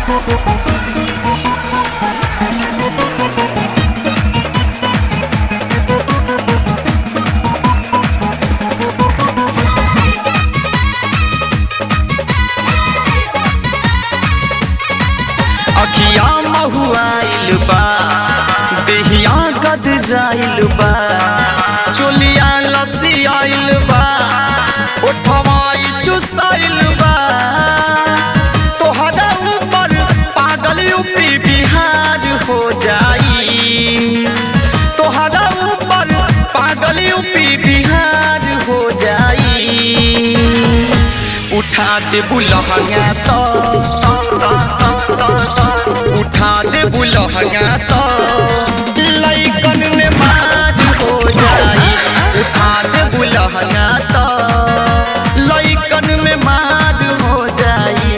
अखिया महुआइल बा देहिया गदराइल बा चोलिया लसियाइल बा ओठवाई चुसाइल बा तोहरा ऊपर पागल यूपी बिहार हो जाई तोहरा ऊपर पागल यूपी बिहार हो जाई उठा दे बुलहंगा तो उठा दे बुलहंगा तो लइकन में मार हो जाई उठा दे बुलहंगा तो लइकन में मार हो जाई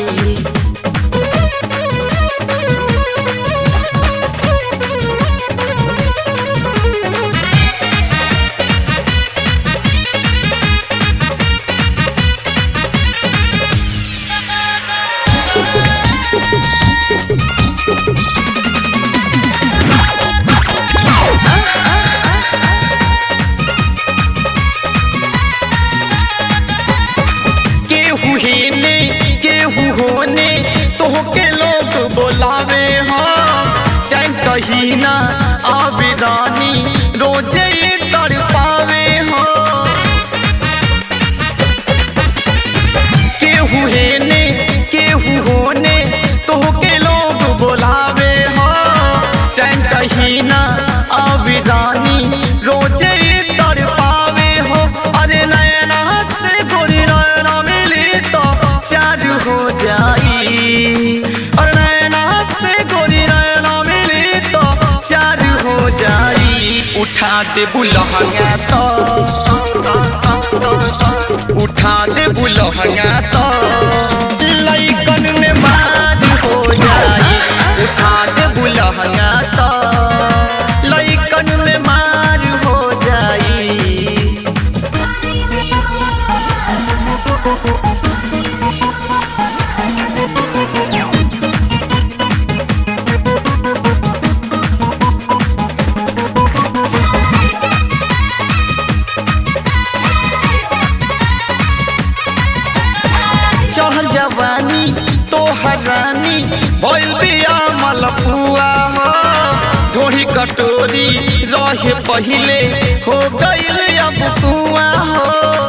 केहू होने तोहके लोग बोलावे हो चैन कहीं ना आवे रानी रोजे तड़पावे हो केहू होने तोहके लोग बोलावे हो चैन कहीं ना आवे रानी रोजे तड़पावे हो अरे नैना से गोरी नैना मिली तो चार हो जाई और नैना से गोरी नैना मिली तो चार हो जाई उठा दे बुलहंगा तो उठा दे बुलहंगा तो लइकन में मार हो जाई उठा दे बुलहंगा तो लइकन में मार हो जाई चढ़ल जवानी तोहर रानी भइल बिया मलपुआ हो ढोरी कटोरी रहे पहिले हो गइल अब कुआ हो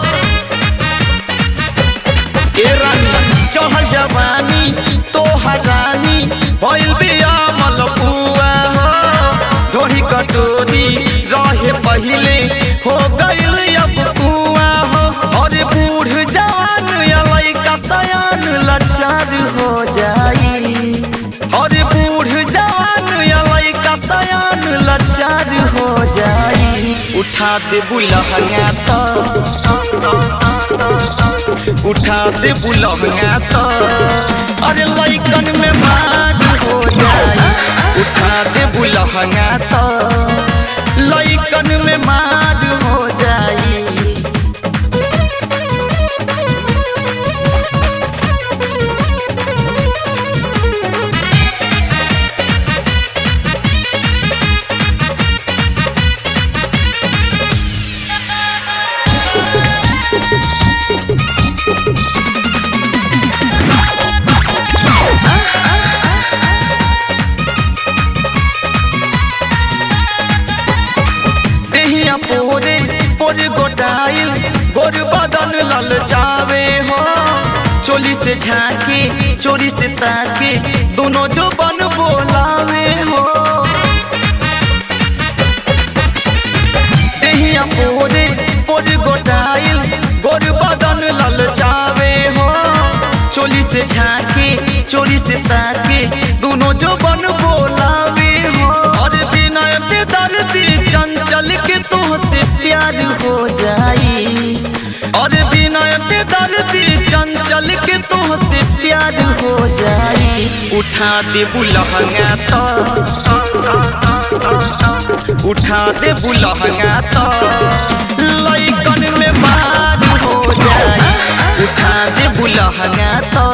ए रानी चढ़ल जवानी तोहर रानी भइल बिया मलपुआ हो ढोरी कटोरी रहे पहिले हो गइल अब कुआ हो और बूढ़ जवान लइका सयान लाचार हो जाई और बूढ़ जवान लइका सयान लाचार हो जाई उठा दे बुलहंगा तो उठा दे बुलहंगा तो अरे लइकन में मार हो जाई उठा दे बुलहंगा तो लइकन में मार हो जाई देहिया पोरे पोरे गोटाइल गोर बदन लल जावे हो चोली से झाके चोरी से ताके दोनों जो बन बोलावे हो देहिया पोरे पोरे गोटाइल गोर बदन लल जावे हो चोली से झाके चोरी से ताके दोनों जो बन बोलावे हो और बिना बेदर्दी चंचल के तुझसे प्यार हो जाई और बिना बेदर्दी चंचल के तुझसे प्यार हो जाई उठा दे बुलहंगा तो उठा दे बुलहंगा तो लइकन में मार हो जाई उठा दे बुलहंगा तो